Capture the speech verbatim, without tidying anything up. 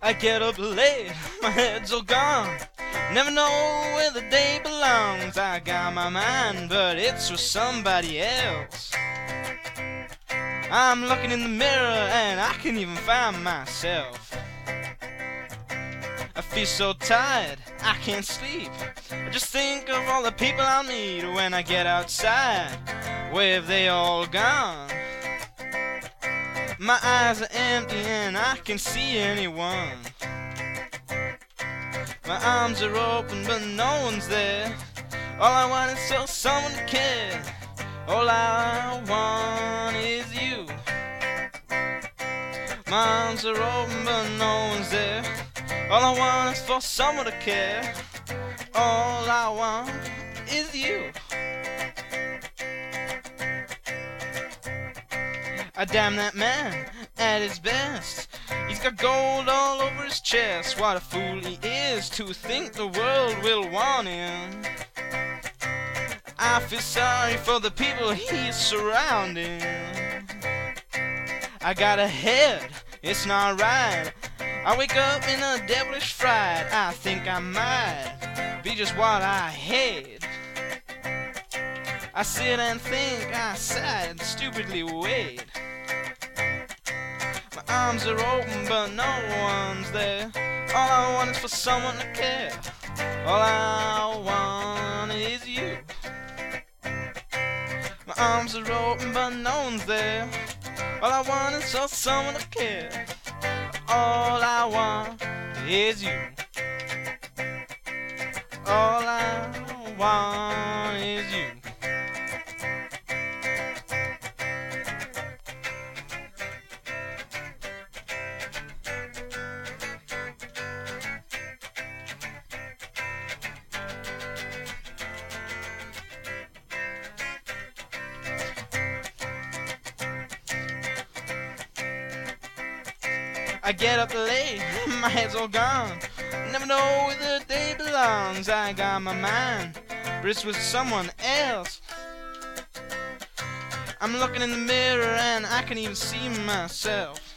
I get up late, my head's all gone. Never know where the day belongs. I got my mind, but it's with somebody else. I'm looking in the mirror and I can't even find myself. I feel so tired, I can't sleep. I just think of all the people I'll meet when I get outside. Where have they all gone? My eyes are empty and I can't see anyone. My arms are open but no one's there. All I want is for someone to care. All I want is you. My arms are open but no one's there. All I want is for someone to care. All I want is you. I damn that man at his best. He's got gold all over his chest. What a fool he is to think the world will want him. I feel sorry for the people he's surrounding. I got a head, it's not right. I wake up in a devilish fright. I think I might be just what I hate. I sit and think, I sigh and stupidly wait. My arms are open but no one's there. All I want is for someone to care. All I want is you. My arms are open but no one's there. All I want is for someone to care. All I want is you. All I want is you. I get up late, my head's all gone. Never know where the day belongs. I got my mind, but it's with someone else. I'm looking in the mirror and I can't even see myself.